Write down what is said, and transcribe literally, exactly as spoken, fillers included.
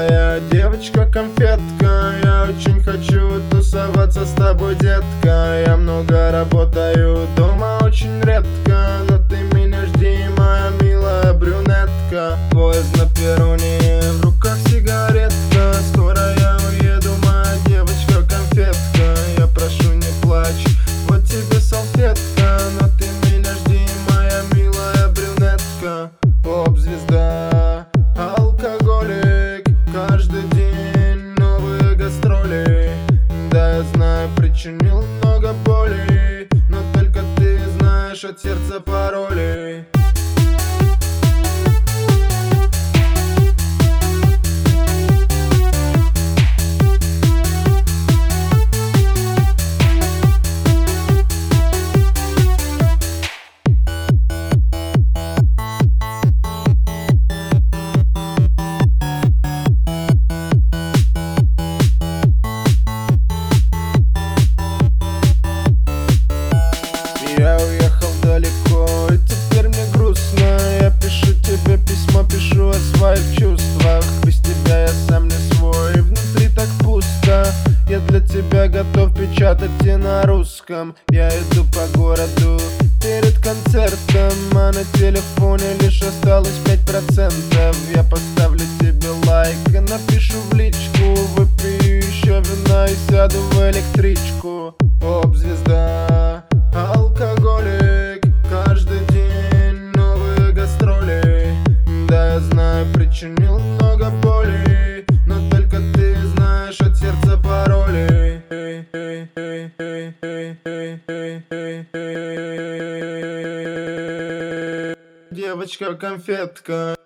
звездная девочка-конфетка. Я очень хочу тусоваться с тобой, детка. Я много работаю, дома очень редко, но ты меня жди, моя милая брюнетка. Поезд на перроне, в руках сигаретка. Скоро я уеду, моя девочка-конфетка. Я прошу, не плачь, вот тебе салфетка. Но ты меня жди, моя милая брюнетка. Поп-звезда, алкоголик, каждый день новые гастроли. Да, я знаю, причинил много боли, но только ты знаешь от сердца пароли. Я уехал далеко, и теперь мне грустно. Я пишу тебе письмо, пишу о своих чувствах. Без тебя я сам не свой, и внутри так пусто. Я для тебя готов печатать и на русском. Я иду по городу перед концертом, а на телефоне лишь осталось пять процентов. Я поставлю тебе лайк и напишу в личку. Выпью еще вина и сяду в электричку. Поп-звезда, алкоголик, каждый день новые гастроли. Да, я знаю, причинил много боли, но только ты знаешь от сердца пароли. Девочка-конфетка.